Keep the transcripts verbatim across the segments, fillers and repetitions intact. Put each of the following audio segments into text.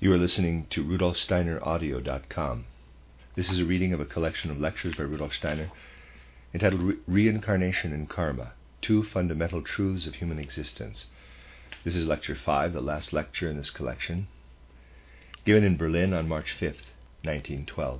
You are listening to Rudolf Steiner Audio dot com. This is a reading of a collection of lectures by Rudolf Steiner entitled Re- Reincarnation and Karma, Two Fundamental Truths of Human Existence. This is lecture five, the last lecture in this collection, given in Berlin on March fifth, nineteen twelve.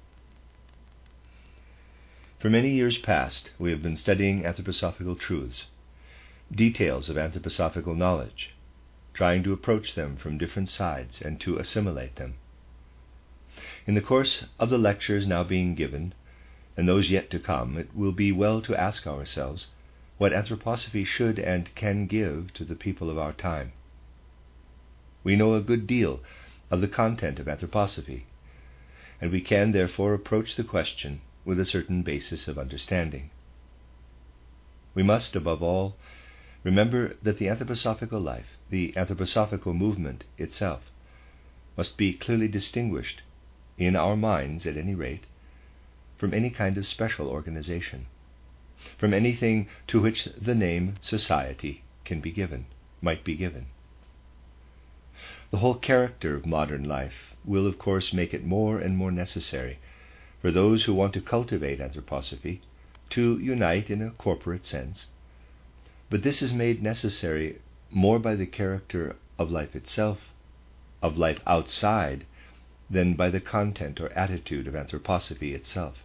For many years past, we have been studying anthroposophical truths, details of anthroposophical knowledge, trying to approach them from different sides and to assimilate them. In the course of the lectures now being given, and those yet to come, it will be well to ask ourselves what anthroposophy should and can give to the people of our time. We know a good deal of the content of anthroposophy, and we can therefore approach the question with a certain basis of understanding. We must, above all, remember that the anthroposophical life, the anthroposophical movement itself, must be clearly distinguished, in our minds at any rate, from any kind of special organization, from anything to which the name society can be given, might be given. The whole character of modern life will, of course, make it more and more necessary for those who want to cultivate anthroposophy to unite in a corporate sense. But this is made necessary more by the character of life itself, of life outside, than by the content or attitude of anthroposophy itself.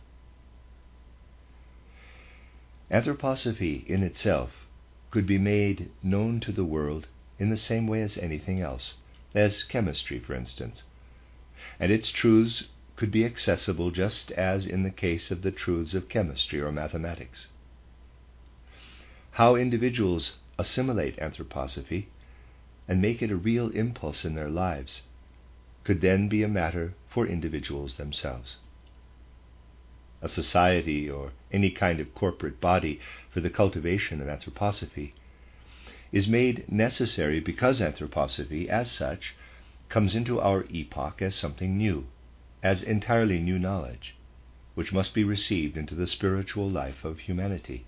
Anthroposophy in itself could be made known to the world in the same way as anything else, as chemistry, for instance, and its truths could be accessible just as in the case of the truths of chemistry or mathematics. How individuals assimilate anthroposophy and make it a real impulse in their lives could then be a matter for individuals themselves. A society or any kind of corporate body for the cultivation of anthroposophy is made necessary because anthroposophy, as such, comes into our epoch as something new, as entirely new knowledge, which must be received into the spiritual life of humanity.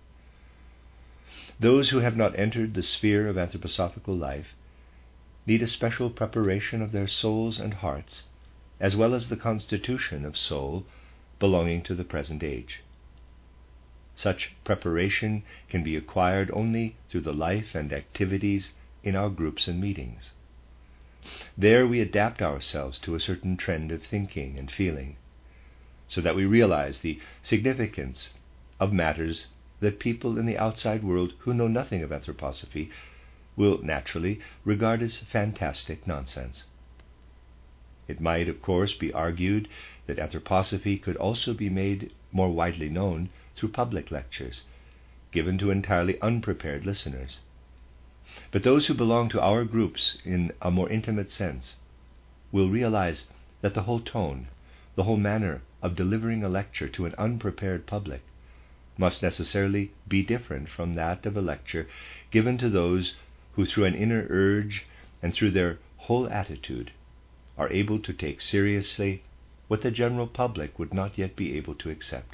Those who have not entered the sphere of anthroposophical life need a special preparation of their souls and hearts, as well as the constitution of soul belonging to the present age. Such preparation can be acquired only through the life and activities in our groups and meetings. There we adapt ourselves to a certain trend of thinking and feeling, so that we realize the significance of matters that people in the outside world who know nothing of anthroposophy will naturally regard as fantastic nonsense. It might, of course, be argued that anthroposophy could also be made more widely known through public lectures, given to entirely unprepared listeners. But those who belong to our groups in a more intimate sense will realize that the whole tone, the whole manner of delivering a lecture to an unprepared public must necessarily be different from that of a lecture given to those who, through an inner urge and through their whole attitude, are able to take seriously what the general public would not yet be able to accept.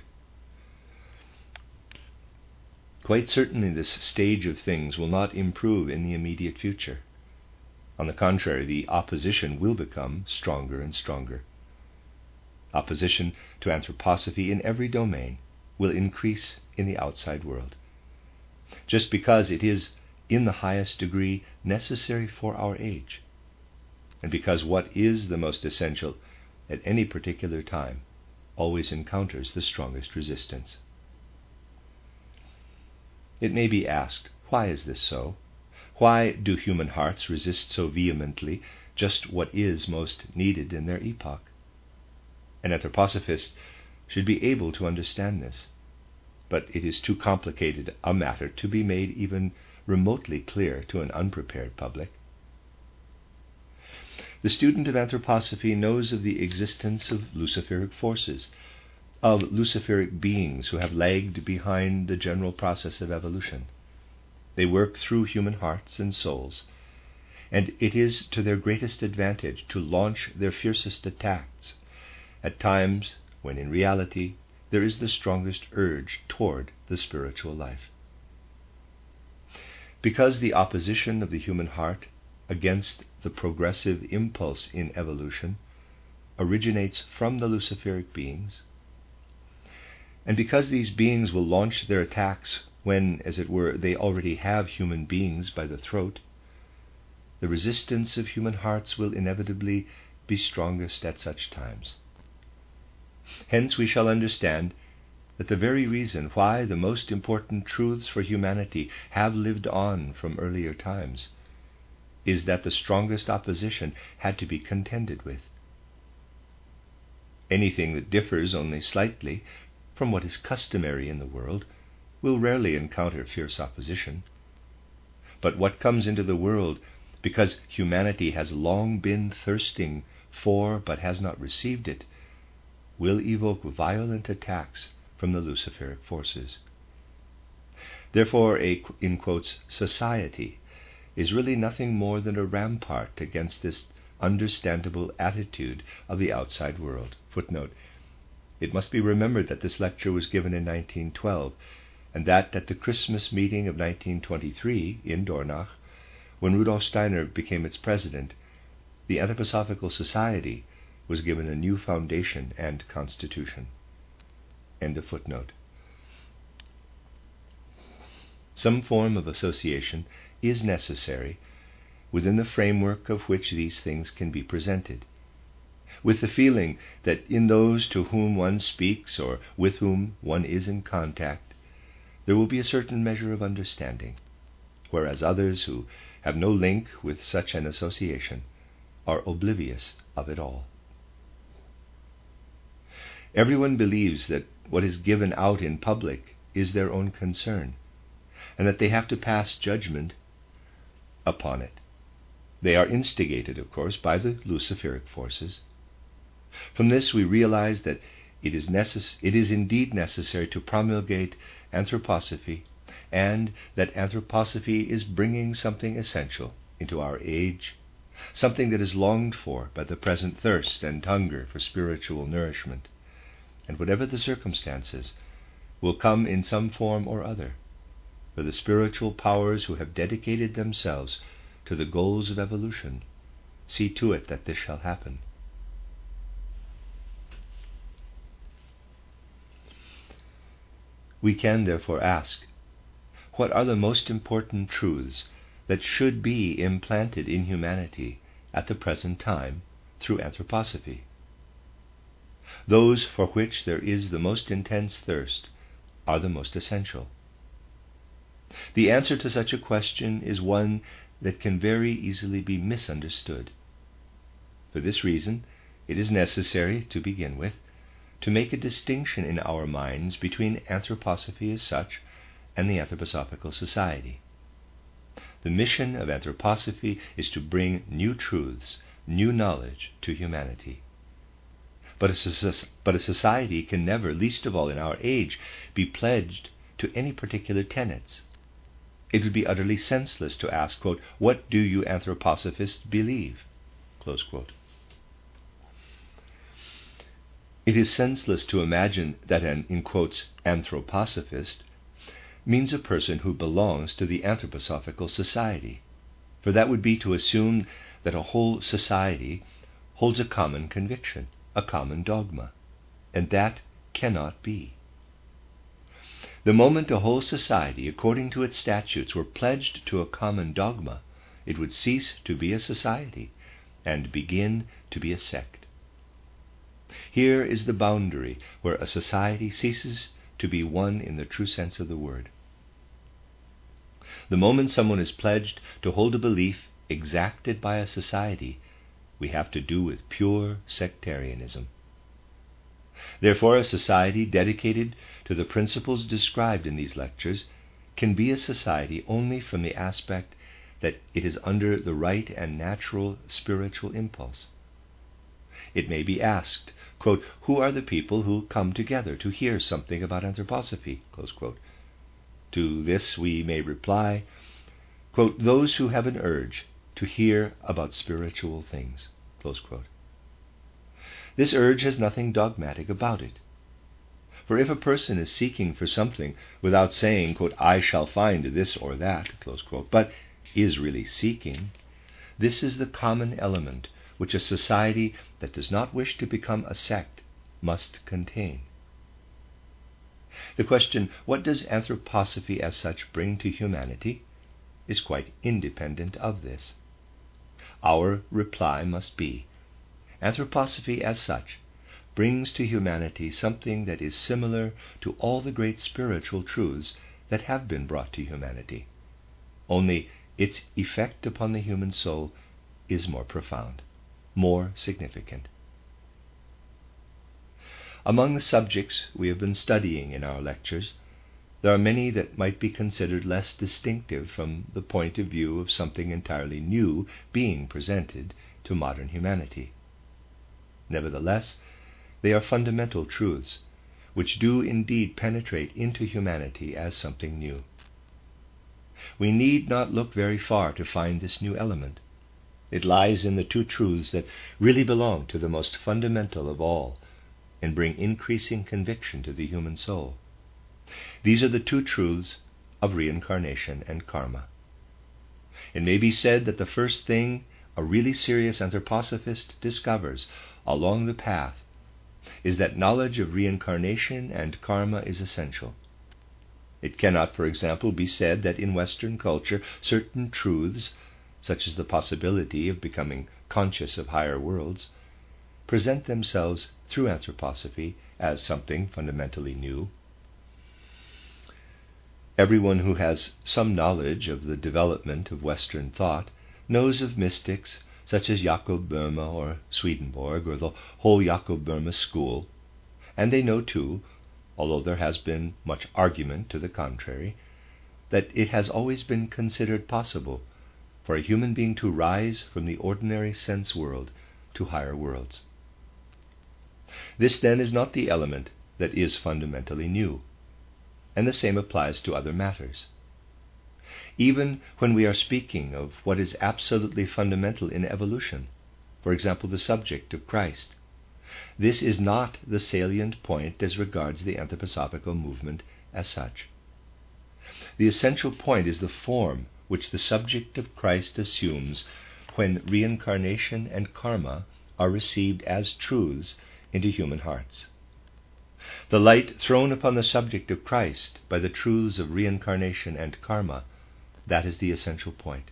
Quite certainly this stage of things will not improve in the immediate future. On the contrary, the opposition will become stronger and stronger. Opposition to anthroposophy in every domain will increase in the outside world, just because it is in the highest degree necessary for our age, and because what is the most essential at any particular time always encounters the strongest resistance. It may be asked, why is this so? Why do human hearts resist so vehemently just what is most needed in their epoch? An anthroposophist should be able to understand this, but it is too complicated a matter to be made even remotely clear to an unprepared public. The student of anthroposophy knows of the existence of luciferic forces, of luciferic beings who have lagged behind the general process of evolution. They work through human hearts and souls, and it is to their greatest advantage to launch their fiercest attacks at times when in reality there is the strongest urge toward the spiritual life. Because the opposition of the human heart against the progressive impulse in evolution originates from the Luciferic beings, and because these beings will launch their attacks when, as it were, they already have human beings by the throat, the resistance of human hearts will inevitably be strongest at such times. Hence we shall understand that the very reason why the most important truths for humanity have lived on from earlier times is that the strongest opposition had to be contended with. Anything that differs only slightly from what is customary in the world will rarely encounter fierce opposition. But what comes into the world because humanity has long been thirsting for but has not received it will evoke violent attacks from the Luciferic forces. Therefore, a, in quotes, society is really nothing more than a rampart against this understandable attitude of the outside world. Footnote: it must be remembered that this lecture was given in nineteen twelve, and that at the Christmas meeting of nineteen twenty-three in Dornach, when Rudolf Steiner became its president, the Anthroposophical Society was given a new foundation and constitution. End of footnote. Some form of association is necessary within the framework of which these things can be presented, with the feeling that in those to whom one speaks or with whom one is in contact, there will be a certain measure of understanding, whereas others who have no link with such an association are oblivious of it all. Everyone believes that what is given out in public is their own concern, and that they have to pass judgment upon it. They are instigated, of course, by the Luciferic forces. From this we realize that it is, necess- it is indeed necessary to promulgate anthroposophy, and that anthroposophy is bringing something essential into our age, something that is longed for by the present thirst and hunger for spiritual nourishment, and whatever the circumstances, will come in some form or other, for the spiritual powers who have dedicated themselves to the goals of evolution see to it that this shall happen. We can therefore ask, what are the most important truths that should be implanted in humanity at the present time through anthroposophy? Those for which there is the most intense thirst are the most essential. The answer to such a question is one that can very easily be misunderstood. For this reason, it is necessary, to begin with, to make a distinction in our minds between anthroposophy as such and the Anthroposophical Society. The mission of anthroposophy is to bring new truths, new knowledge to humanity. But a, but a society can never, least of all in our age, be pledged to any particular tenets. It would be utterly senseless to ask, quote, "What do you anthroposophists believe?" Close quote. It is senseless to imagine that an, in quotes, anthroposophist means a person who belongs to the Anthroposophical Society, for that would be to assume that a whole society holds a common conviction, a common dogma, and that cannot be. The moment a whole society, according to its statutes, were pledged to a common dogma, it would cease to be a society and begin to be a sect. Here is the boundary where a society ceases to be one in the true sense of the word. The moment someone is pledged to hold a belief exacted by a society, we have to do with pure sectarianism. Therefore, a society dedicated to the principles described in these lectures can be a society only from the aspect that it is under the right and natural spiritual impulse. It may be asked, quote, "Who are the people who come together to hear something about anthroposophy?" Close quote. To this we may reply, quote, "Those who have an urge to hear about spiritual things." Close quote. This urge has nothing dogmatic about it. For if a person is seeking for something without saying, quote, "I shall find this or that," close quote, but is really seeking, This is the common element which a society that does not wish to become a sect must contain. The question, what does anthroposophy as such bring to humanity, is quite independent of this. Our reply must be, anthroposophy as such brings to humanity something that is similar to all the great spiritual truths that have been brought to humanity, only its effect upon the human soul is more profound, more significant. Among the subjects we have been studying in our lectures, there are many that might be considered less distinctive from the point of view of something entirely new being presented to modern humanity. Nevertheless, they are fundamental truths, which do indeed penetrate into humanity as something new. We need not look very far to find this new element. It lies in the two truths that really belong to the most fundamental of all, and bring increasing conviction to the human soul. These are the two truths of reincarnation and karma. It may be said that the first thing a really serious anthroposophist discovers along the path is that knowledge of reincarnation and karma is essential. It cannot, for example, be said that in Western culture certain truths, such as the possibility of becoming conscious of higher worlds, present themselves through anthroposophy as something fundamentally new. Everyone who has some knowledge of the development of Western thought knows of mystics such as Jakob Böhme or Swedenborg or the whole Jakob Böhme school, and they know too, although there has been much argument to the contrary, that it has always been considered possible for a human being to rise from the ordinary sense world to higher worlds. This then is not the element that is fundamentally new, and the same applies to other matters. Even when we are speaking of what is absolutely fundamental in evolution, for example the subject of Christ, this is not the salient point as regards the anthroposophical movement as such. The essential point is the form which the subject of Christ assumes when reincarnation and karma are received as truths into human hearts. The light thrown upon the subject of Christ by the truths of reincarnation and karma, that is the essential point.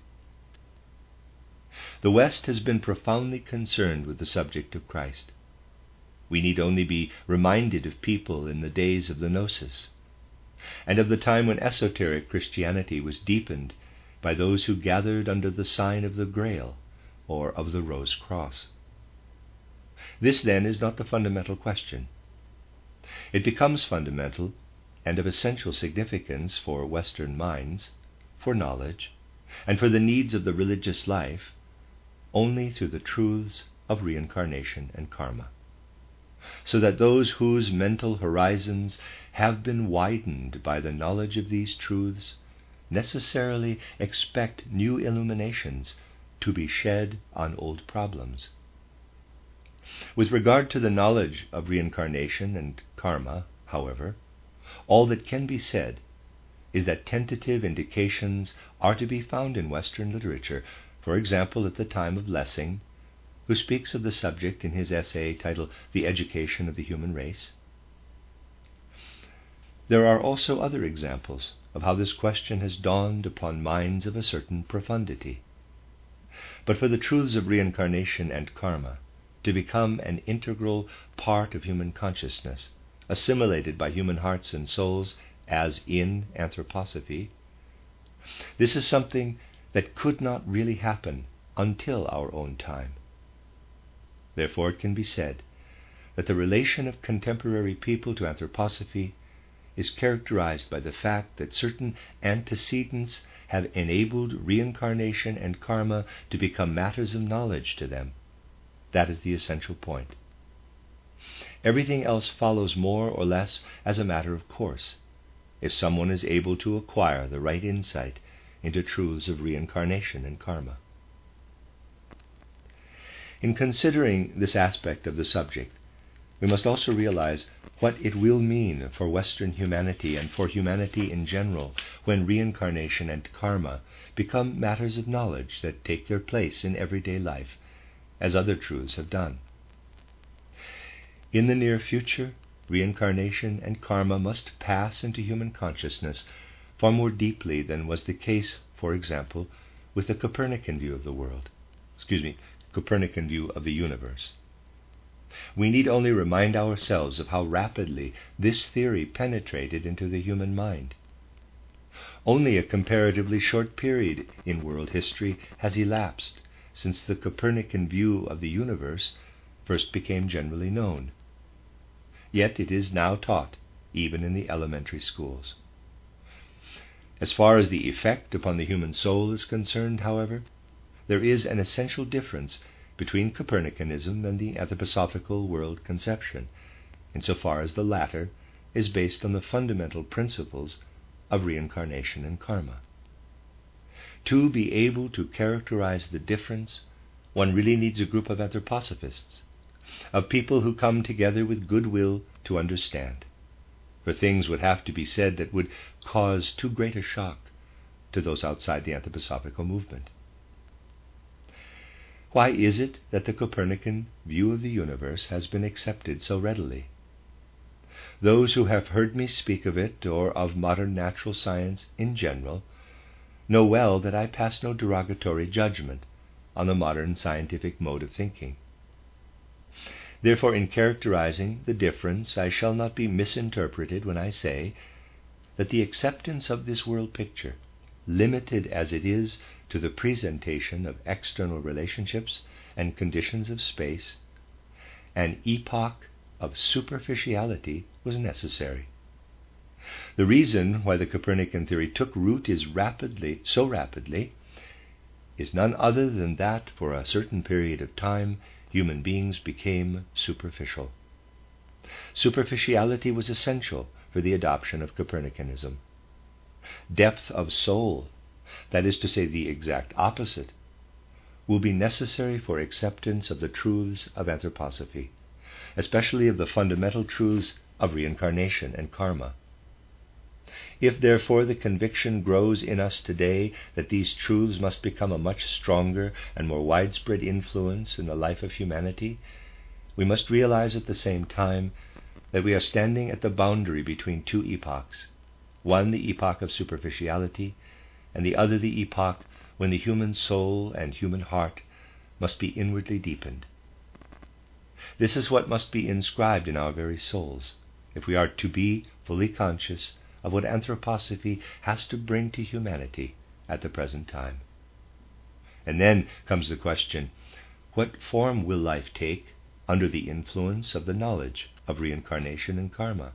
The West has been profoundly concerned with the subject of Christ. We need only be reminded of people in the days of the Gnosis, and of the time when esoteric Christianity was deepened by those who gathered under the sign of the Grail or of the Rose Cross. This, then, is not the fundamental question. It becomes fundamental and of essential significance for Western minds, for knowledge, and for the needs of the religious life only through the truths of reincarnation and karma, so that those whose mental horizons have been widened by the knowledge of these truths necessarily expect new illuminations to be shed on old problems. With regard to the knowledge of reincarnation and karma, however, all that can be said is that tentative indications are to be found in Western literature, for example at the time of Lessing, who speaks of the subject in his essay titled The Education of the Human Race. There are also other examples of how this question has dawned upon minds of a certain profundity. But for the truths of reincarnation and karma to become an integral part of human consciousness, assimilated by human hearts and souls as in anthroposophy, this is something that could not really happen until our own time. Therefore it can be said that the relation of contemporary people to anthroposophy is characterized by the fact that certain antecedents have enabled reincarnation and karma to become matters of knowledge to them. That is the essential point. Everything else follows more or less as a matter of course, if someone is able to acquire the right insight into truths of reincarnation and karma. In considering this aspect of the subject, we must also realize what it will mean for Western humanity and for humanity in general when reincarnation and karma become matters of knowledge that take their place in everyday life, as other truths have done. In the near future, reincarnation and karma must pass into human consciousness far more deeply than was the case, for example, with the Copernican view of the world, excuse me, Copernican view of the universe. We need only remind ourselves of how rapidly this theory penetrated into the human mind. Only a comparatively short period in world history has elapsed since the Copernican view of the universe first became generally known. Yet it is now taught, even in the elementary schools. As far as the effect upon the human soul is concerned, however, there is an essential difference between Copernicanism and the anthroposophical world conception, insofar as the latter is based on the fundamental principles of reincarnation and karma. To be able to characterize the difference, one really needs a group of anthroposophists, of people who come together with goodwill to understand, for things would have to be said that would cause too great a shock to those outside the anthroposophical movement. Why is it that the Copernican view of the universe has been accepted so readily? Those who have heard me speak of it, or of modern natural science in general, know well that I pass no derogatory judgment on the modern scientific mode of thinking. Therefore, in characterizing the difference, I shall not be misinterpreted when I say that the acceptance of this world picture, limited as it is to the presentation of external relationships and conditions of space, an epoch of superficiality was necessary. The reason why the Copernican theory took root is rapidly, so rapidly, is none other than that for a certain period of time human beings became superficial. Superficiality was essential for the adoption of Copernicanism. Depth of soul, that is to say the exact opposite, will be necessary for acceptance of the truths of anthroposophy, especially of the fundamental truths of reincarnation and karma. If therefore the conviction grows in us today that these truths must become a much stronger and more widespread influence in the life of humanity, we must realize at the same time that we are standing at the boundary between two epochs, one the epoch of superficiality, and the other the epoch when the human soul and human heart must be inwardly deepened. This is what must be inscribed in our very souls, if we are to be fully conscious of what anthroposophy has to bring to humanity at the present time. And then comes the question, what form will life take under the influence of the knowledge of reincarnation and karma?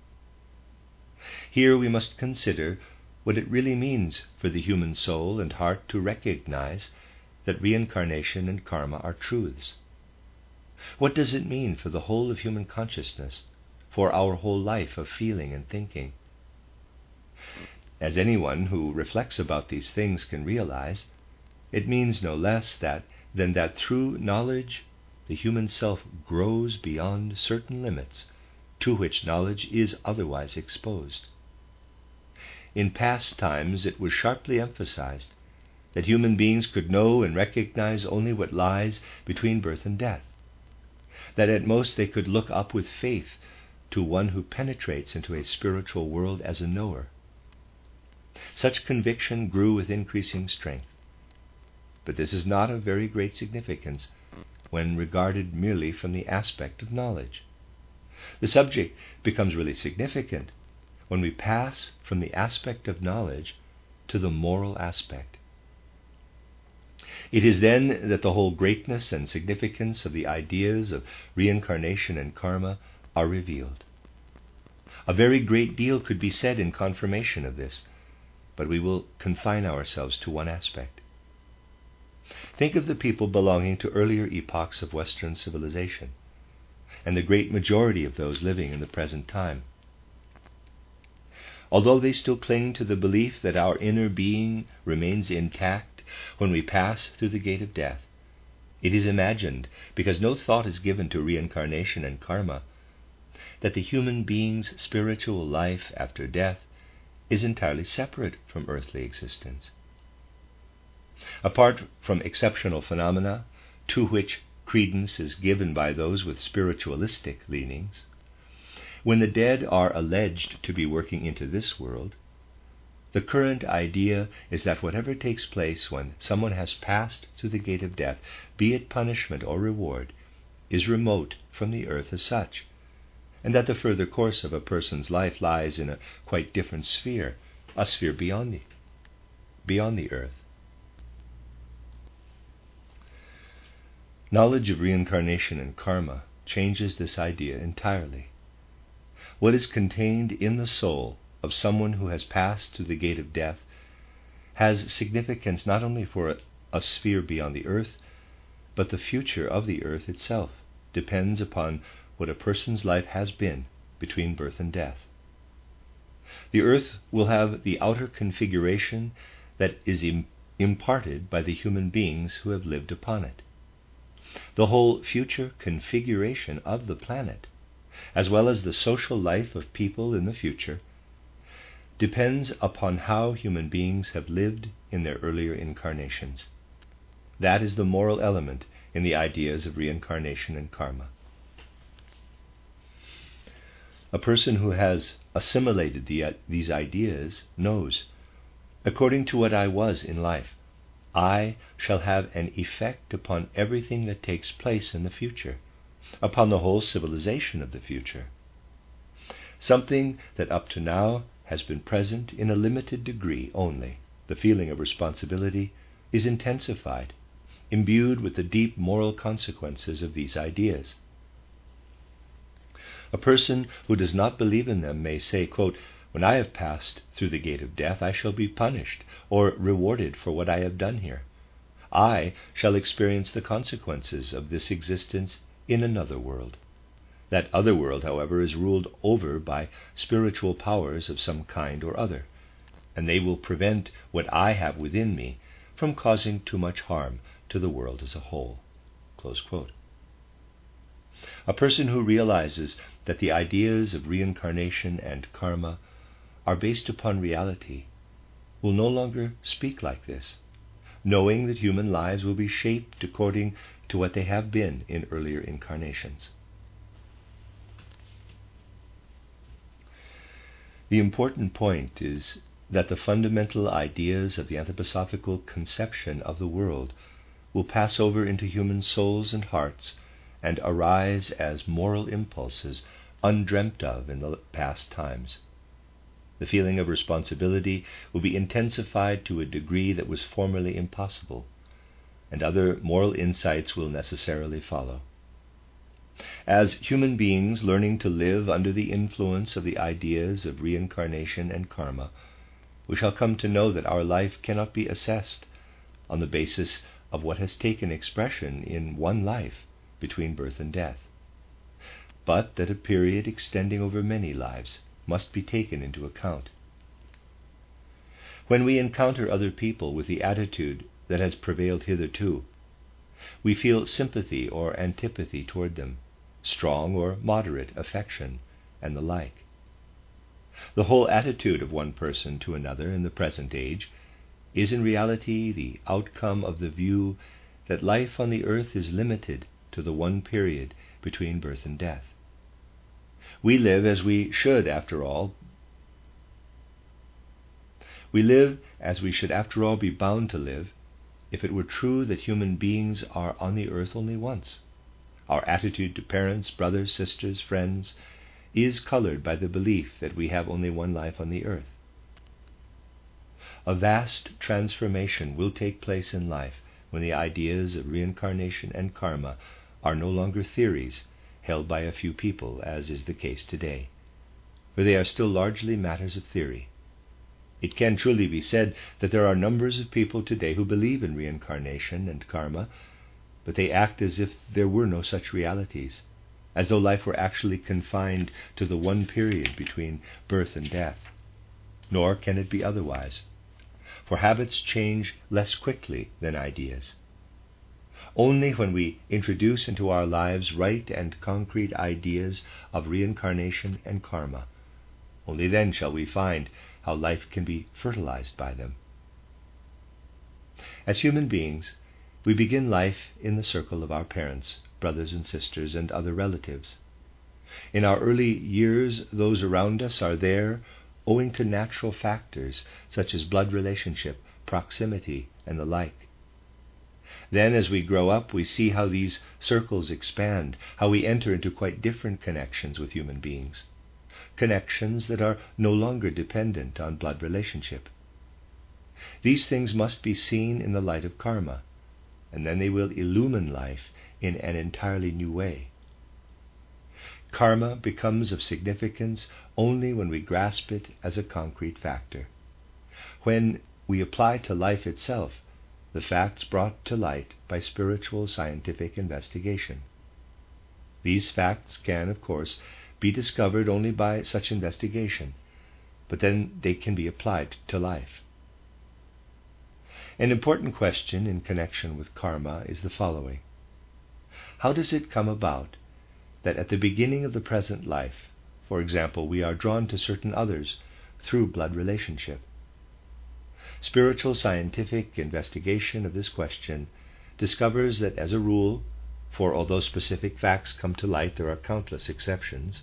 Here we must consider what it really means for the human soul and heart to recognize that reincarnation and karma are truths. What does it mean for the whole of human consciousness, for our whole life of feeling and thinking? As anyone who reflects about these things can realize, it means no less that than that through knowledge the human self grows beyond certain limits to which knowledge is otherwise exposed. In past times it was sharply emphasized that human beings could know and recognize only what lies between birth and death, that at most they could look up with faith to one who penetrates into a spiritual world as a knower. Such conviction grew with increasing strength, but this is not of very great significance when regarded merely from the aspect of knowledge. The subject becomes really significant when we pass from the aspect of knowledge to the moral aspect. It is then that the whole greatness and significance of the ideas of reincarnation and karma are revealed. A very great deal could be said in confirmation of this, but we will confine ourselves to one aspect. Think of the people belonging to earlier epochs of Western civilization, and the great majority of those living in the present time. Although they still cling to the belief that our inner being remains intact when we pass through the gate of death, it is imagined, because no thought is given to reincarnation and karma, that the human being's spiritual life after death is entirely separate from earthly existence. Apart from exceptional phenomena to which credence is given by those with spiritualistic leanings, when the dead are alleged to be working into this world, the current idea is that whatever takes place when someone has passed through the gate of death, be it punishment or reward, is remote from the earth as such, and that the further course of a person's life lies in a quite different sphere, a sphere beyond the, beyond the earth. Knowledge of reincarnation and karma changes this idea entirely. What is contained in the soul of someone who has passed through the gate of death has significance not only for a, a sphere beyond the earth, but the future of the earth itself depends upon what a person's life has been between birth and death. The earth will have the outer configuration that is im- imparted by the human beings who have lived upon it. The whole future configuration of the planet, as well as the social life of people in the future, depends upon how human beings have lived in their earlier incarnations. That is the moral element in the ideas of reincarnation and karma. A person who has assimilated the, these ideas knows, according to what I was in life, I shall have an effect upon everything that takes place in the future, upon the whole civilization of the future. Something that up to now has been present in a limited degree only, the feeling of responsibility, is intensified, imbued with the deep moral consequences of these ideas. A person who does not believe in them may say, quote, "When I have passed through the gate of death, I shall be punished or rewarded for what I have done here. I shall experience the consequences of this existence in another world." That other world, however, is ruled over by spiritual powers of some kind or other, and they will prevent what I have within me from causing too much harm to the world as a whole. Close quote. A person who realizes that the ideas of reincarnation and karma are based upon reality will no longer speak like this, knowing that human lives will be shaped according to what they have been in earlier incarnations. The important point is that the fundamental ideas of the anthroposophical conception of the world will pass over into human souls and hearts and arise as moral impulses undreamt of in the past times. The feeling of responsibility will be intensified to a degree that was formerly impossible, and other moral insights will necessarily follow. As human beings learning to live under the influence of the ideas of reincarnation and karma, we shall come to know that our life cannot be assessed on the basis of what has taken expression in one life between birth and death, but that a period extending over many lives must be taken into account. When we encounter other people with the attitude that has prevailed hitherto, we feel sympathy or antipathy toward them, strong or moderate affection, and the like. The whole attitude of one person to another in the present age is in reality the outcome of the view that life on the earth is limited to the one period between birth and death. We live as we should, after all. We live as we should, after all, be bound to live, if it were true that human beings are on the earth only once. Our attitude to parents, brothers, sisters, friends, is colored by the belief that we have only one life on the earth. A vast transformation will take place in life when the ideas of reincarnation and karma are no longer theories held by a few people, as is the case today, for they are still largely matters of theory. It can truly be said that there are numbers of people today who believe in reincarnation and karma, but they act as if there were no such realities, as though life were actually confined to the one period between birth and death. Nor can it be otherwise, for habits change less quickly than ideas. Only when we introduce into our lives right and concrete ideas of reincarnation and karma, only then shall we find how life can be fertilized by them. As human beings, we begin life in the circle of our parents, brothers and sisters, and other relatives. In our early years, those around us are there owing to natural factors such as blood relationship, proximity, and the like. Then, as we grow up, we see how these circles expand, how we enter into quite different connections with human beings, connections that are no longer dependent on blood relationship. These things must be seen in the light of karma, and then they will illumine life in an entirely new way. Karma becomes of significance only when we grasp it as a concrete factor, when we apply to life itself the facts brought to light by spiritual scientific investigation. These facts can, of course, be discovered only by such investigation, but then they can be applied to life. An important question in connection with karma is the following: how does it come about that at the beginning of the present life, for example, we are drawn to certain others through blood relationship? Spiritual scientific investigation of this question discovers that, as a rule, for although specific facts come to light, there are countless exceptions,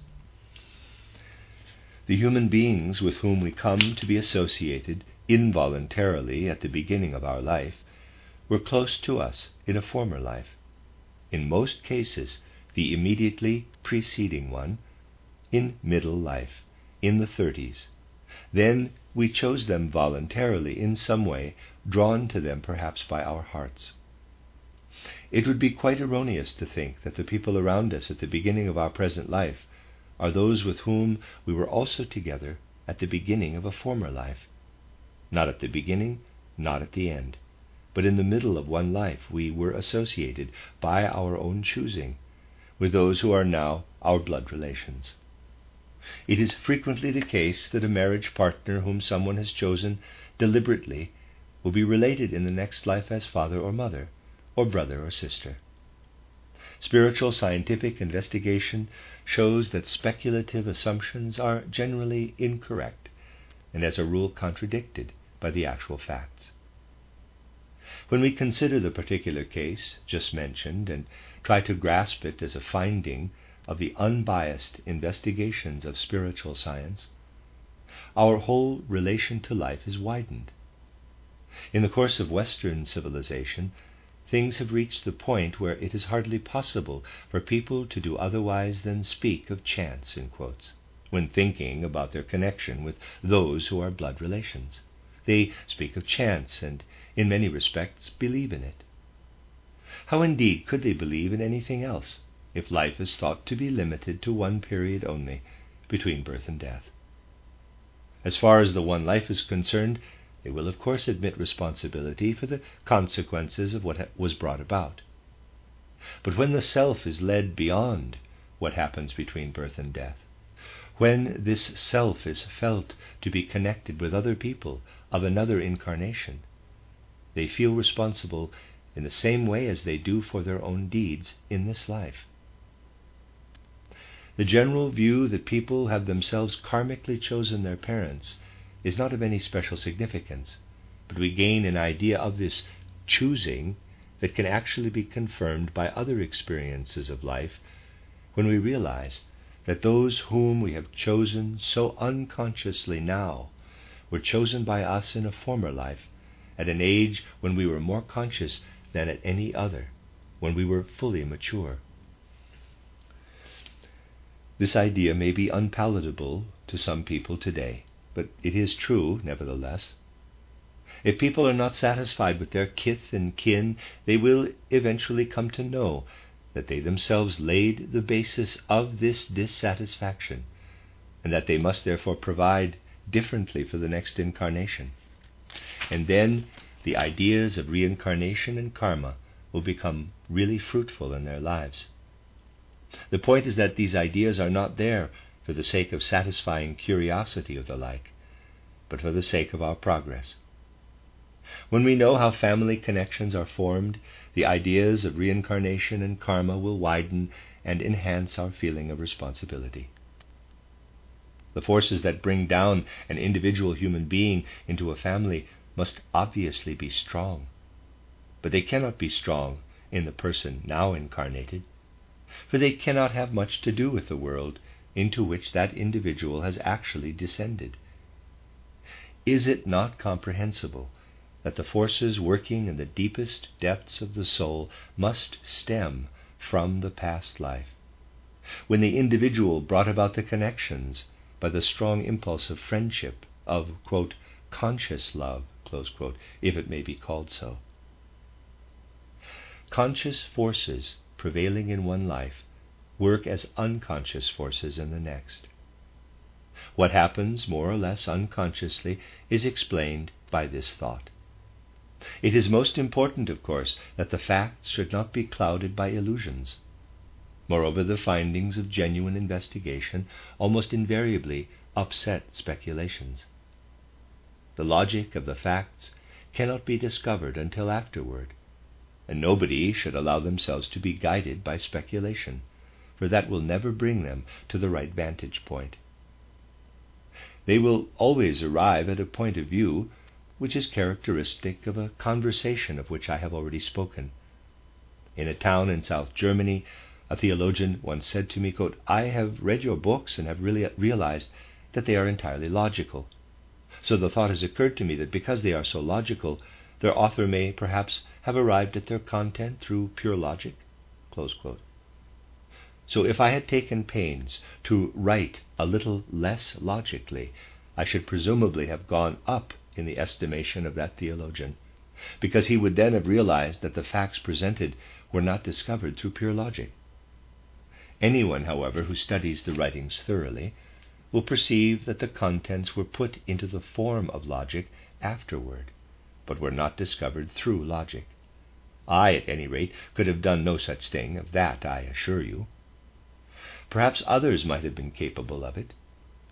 the human beings with whom we come to be associated involuntarily at the beginning of our life were close to us in a former life, in most cases the immediately preceding one, in middle life, in the thirties. Then we chose them voluntarily in some way, drawn to them perhaps by our hearts. It would be quite erroneous to think that the people around us at the beginning of our present life are those with whom we were also together at the beginning of a former life. Not at the beginning, not at the end, but in the middle of one life we were associated by our own choosing with those who are now our blood relations. It is frequently the case that a marriage partner whom someone has chosen deliberately will be related in the next life as father or mother, or brother or sister. Spiritual scientific investigation shows that speculative assumptions are generally incorrect and as a rule contradicted by the actual facts. When we consider the particular case just mentioned and try to grasp it as a finding of the unbiased investigations of spiritual science, our whole relation to life is widened. In the course of Western civilization, things have reached the point where it is hardly possible for people to do otherwise than speak of chance, in quotes, when thinking about their connection with those who are blood relations. They speak of chance and, in many respects, believe in it. How indeed could they believe in anything else if life is thought to be limited to one period only, between birth and death? As far as the one life is concerned, they will of course admit responsibility for the consequences of what was brought about. But when the self is led beyond what happens between birth and death, when this self is felt to be connected with other people of another incarnation, they feel responsible in the same way as they do for their own deeds in this life. The general view that people have themselves karmically chosen their parents is not of any special significance, but we gain an idea of this choosing that can actually be confirmed by other experiences of life when we realize that those whom we have chosen so unconsciously now were chosen by us in a former life, at an age when we were more conscious than at any other, when we were fully mature. This idea may be unpalatable to some people today, but it is true nevertheless. If people are not satisfied with their kith and kin, they will eventually come to know that they themselves laid the basis of this dissatisfaction, and that they must therefore provide differently for the next incarnation. And then the ideas of reincarnation and karma will become really fruitful in their lives. The point is that these ideas are not there for the sake of satisfying curiosity or the like, but for the sake of our progress. When we know how family connections are formed, the ideas of reincarnation and karma will widen and enhance our feeling of responsibility. The forces that bring down an individual human being into a family must obviously be strong, but they cannot be strong in the person now incarnated, for they cannot have much to do with the world into which that individual has actually descended. Is it not comprehensible that the forces working in the deepest depths of the soul must stem from the past life, when the individual brought about the connections by the strong impulse of friendship, of, quote, conscious love, close quote, if it may be called so? Conscious forces prevailing in one life work as unconscious forces in the next. What happens more or less unconsciously is explained by this thought. It is most important, of course, that the facts should not be clouded by illusions. Moreover, the findings of genuine investigation almost invariably upset speculations. The logic of the facts cannot be discovered until afterward, and nobody should allow themselves to be guided by speculation, for that will never bring them to the right vantage point. They will always arrive at a point of view which is characteristic of a conversation of which I have already spoken. In a town in South Germany, a theologian once said to me, quote, "I have read your books and have really realized that they are entirely logical. So the thought has occurred to me that because they are so logical, their author may perhaps have arrived at their content through pure logic." Close quote. So if I had taken pains to write a little less logically, I should presumably have gone up in the estimation of that theologian, because he would then have realized that the facts presented were not discovered through pure logic. Anyone, however, who studies the writings thoroughly will perceive that the contents were put into the form of logic afterward, but were not discovered through logic. I, at any rate, could have done no such thing, of that I assure you. Perhaps others might have been capable of it.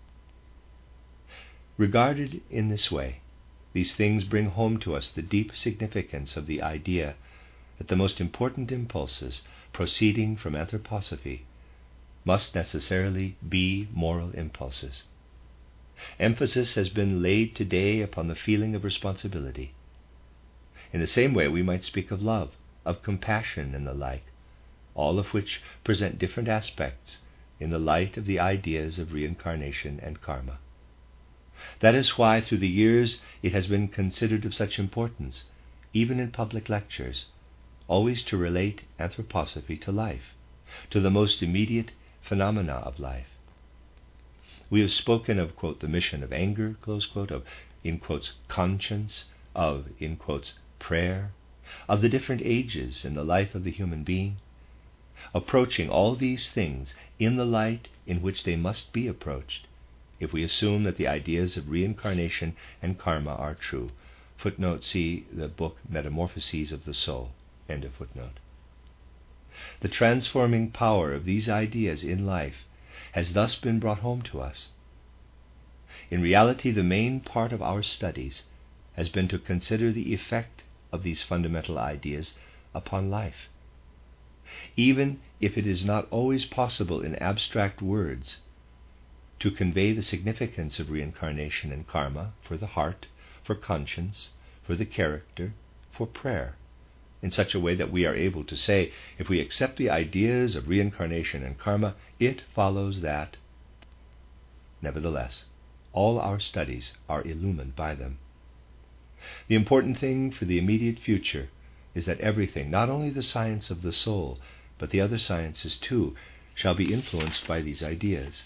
Regarded in this way, these things bring home to us the deep significance of the idea that the most important impulses proceeding from anthroposophy must necessarily be moral impulses. Emphasis has been laid today upon the feeling of responsibility. In the same way we might speak of love, of compassion, and the like, all of which present different aspects in the light of the ideas of reincarnation and karma. That is why through the years it has been considered of such importance, even in public lectures, always to relate anthroposophy to life, to the most immediate phenomena of life. We have spoken of, quote, the mission of anger, close quote, of, in quotes, conscience, of, in quotes, prayer, of the different ages in the life of the human being, approaching all these things in the light in which they must be approached, if we assume that the ideas of reincarnation and karma are true. Footnote, see the book Metamorphoses of the Soul. End of footnote. The transforming power of these ideas in life has thus been brought home to us. In reality, the main part of our studies has been to consider the effect of these fundamental ideas upon life. Even if it is not always possible in abstract words to convey the significance of reincarnation and karma for the heart, for conscience, for the character, for prayer, in such a way that we are able to say, if we accept the ideas of reincarnation and karma, it follows that, nevertheless, all our studies are illumined by them. The important thing for the immediate future is that everything, not only the science of the soul, but the other sciences too, shall be influenced by these ideas.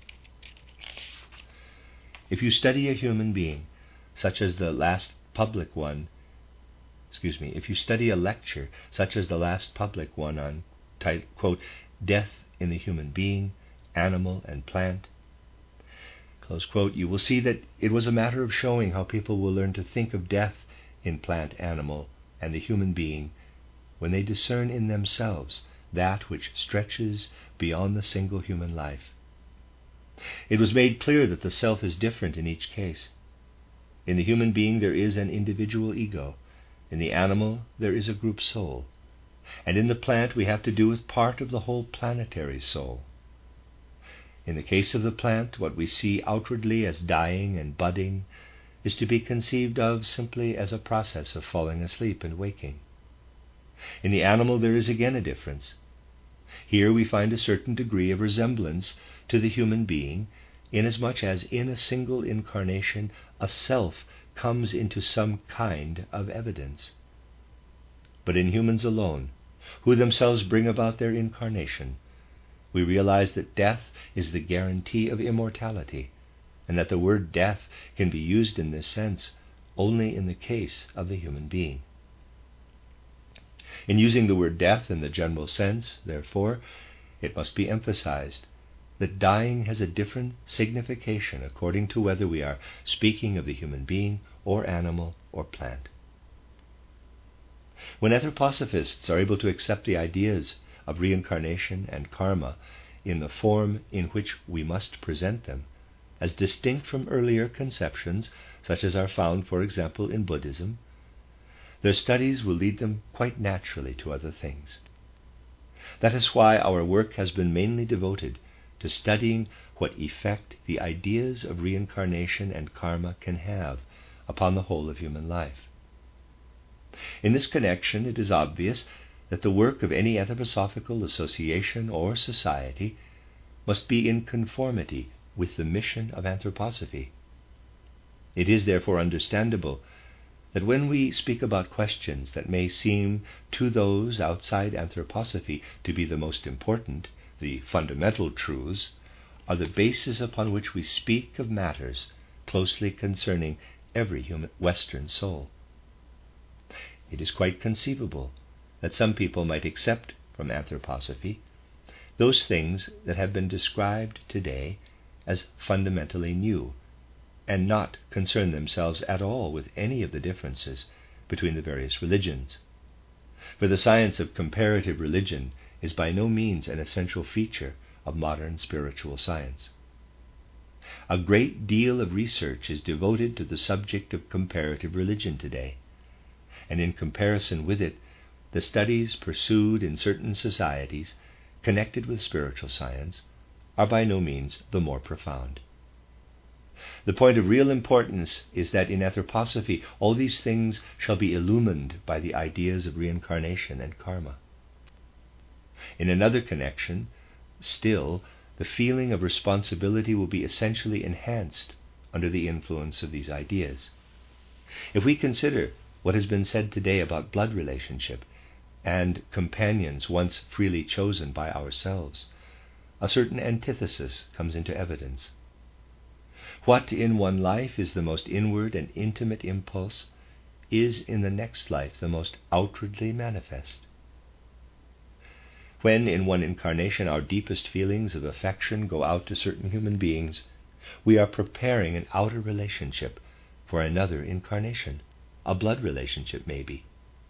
If you study a human being, such as the last public one, excuse me, if you study a lecture such as the last public one on, quote, death in the human being, animal and plant, close quote, you will see that it was a matter of showing how people will learn to think of death in plant, animal, and the human being when they discern in themselves that which stretches beyond the single human life. It was made clear that the self is different in each case. In the human being there is an individual ego. In the animal there is a group soul. And in the plant we have to do with part of the whole planetary soul. In the case of the plant, what we see outwardly as dying and budding is to be conceived of simply as a process of falling asleep and waking. In the animal there is again a difference. Here we find a certain degree of resemblance to the human being, inasmuch as in a single incarnation a self comes into some kind of evidence. But in humans alone, who themselves bring about their incarnation, we realize that death is the guarantee of immortality, and that the word death can be used in this sense only in the case of the human being. In using the word death in the general sense, therefore, it must be emphasized that dying has a different signification according to whether we are speaking of the human being or animal or plant. When anthroposophists are able to accept the ideas of reincarnation and karma in the form in which we must present them, as distinct from earlier conceptions, such as are found, for example, in Buddhism, their studies will lead them quite naturally to other things. That is why our work has been mainly devoted to studying what effect the ideas of reincarnation and karma can have upon the whole of human life. In this connection, it is obvious that the work of any anthroposophical association or society must be in conformity with the mission of anthroposophy. It is therefore understandable that when we speak about questions that may seem to those outside anthroposophy to be the most important, the fundamental truths, are the basis upon which we speak of matters closely concerning every human Western soul. It is quite conceivable that some people might accept from anthroposophy those things that have been described today as fundamentally new, and not concern themselves at all with any of the differences between the various religions. For the science of comparative religion is by no means an essential feature of modern spiritual science. A great deal of research is devoted to the subject of comparative religion today, and in comparison with it, the studies pursued in certain societies connected with spiritual science are by no means the more profound. The point of real importance is that in anthroposophy all these things shall be illumined by the ideas of reincarnation and karma. In another connection, still, the feeling of responsibility will be essentially enhanced under the influence of these ideas. If we consider what has been said today about blood relationship and companions once freely chosen by ourselves, a certain antithesis comes into evidence. What in one life is the most inward and intimate impulse is in the next life the most outwardly manifest. When in one incarnation our deepest feelings of affection go out to certain human beings, we are preparing an outer relationship for another incarnation, a blood relationship maybe.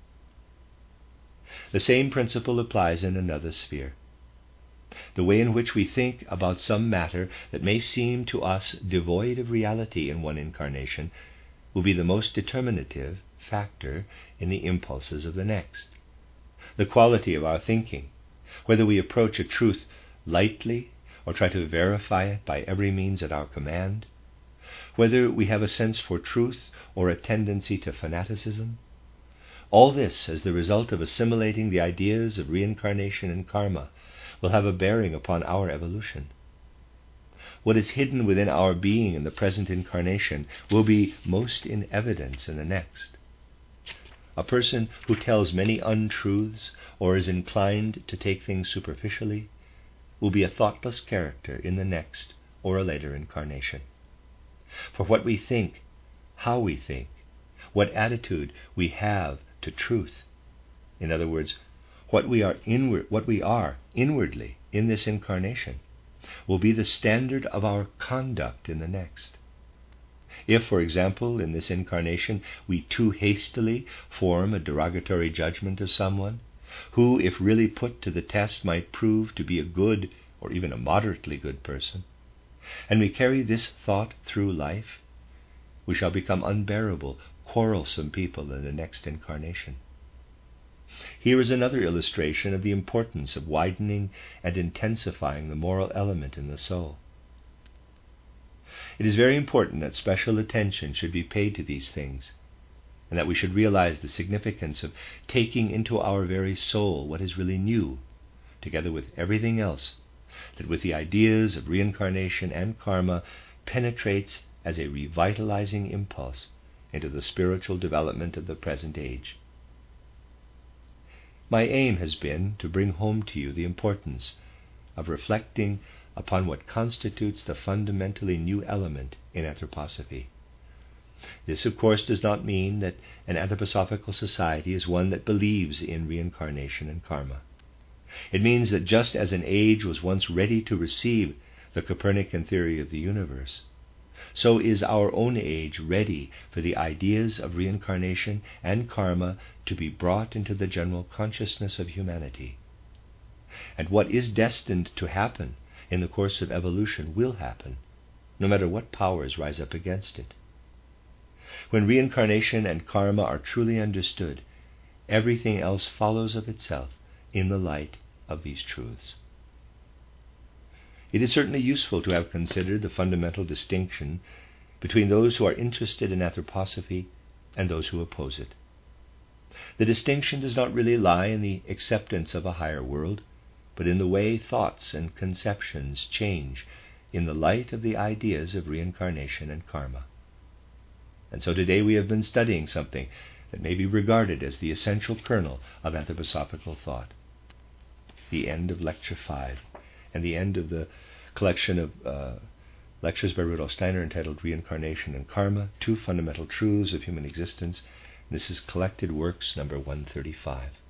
The same principle applies in another sphere. The way in which we think about some matter that may seem to us devoid of reality in one incarnation will be the most determinative factor in the impulses of the next. The quality of our thinking, whether we approach a truth lightly or try to verify it by every means at our command, whether we have a sense for truth or a tendency to fanaticism, all this, as the result of assimilating the ideas of reincarnation and karma, will have a bearing upon our evolution. What is hidden within our being in the present incarnation will be most in evidence in the next. A person who tells many untruths or is inclined to take things superficially will be a thoughtless character in the next or a later incarnation. For what we think, how we think, what attitude we have to truth, in other words, what we are inward, what we are inwardly in this incarnation, will be the standard of our conduct in the next. If, for example, in this incarnation we too hastily form a derogatory judgment of someone, who, if really put to the test, might prove to be a good or even a moderately good person, and we carry this thought through life, we shall become unbearable, quarrelsome people in the next incarnation. Here is another illustration of the importance of widening and intensifying the moral element in the soul. It is very important that special attention should be paid to these things, and that we should realize the significance of taking into our very soul what is really new, together with everything else that with the ideas of reincarnation and karma penetrates as a revitalizing impulse into the spiritual development of the present age. My aim has been to bring home to you the importance of reflecting upon what constitutes the fundamentally new element in anthroposophy. This, of course, does not mean that an anthroposophical society is one that believes in reincarnation and karma. It means that just as an age was once ready to receive the Copernican theory of the universe, so is our own age ready for the ideas of reincarnation and karma to be brought into the general consciousness of humanity. And what is destined to happen in the course of evolution will happen, no matter what powers rise up against it. When reincarnation and karma are truly understood, everything else follows of itself in the light of these truths. It is certainly useful to have considered the fundamental distinction between those who are interested in anthroposophy and those who oppose it. The distinction does not really lie in the acceptance of a higher world, but in the way thoughts and conceptions change in the light of the ideas of reincarnation and karma. And so today we have been studying something that may be regarded as the essential kernel of anthroposophical thought. The end of Lecture five, and the end of the collection of uh, lectures by Rudolf Steiner entitled Reincarnation and Karma, Two Fundamental Truths of Human Existence. This is Collected Works number one thirty-five.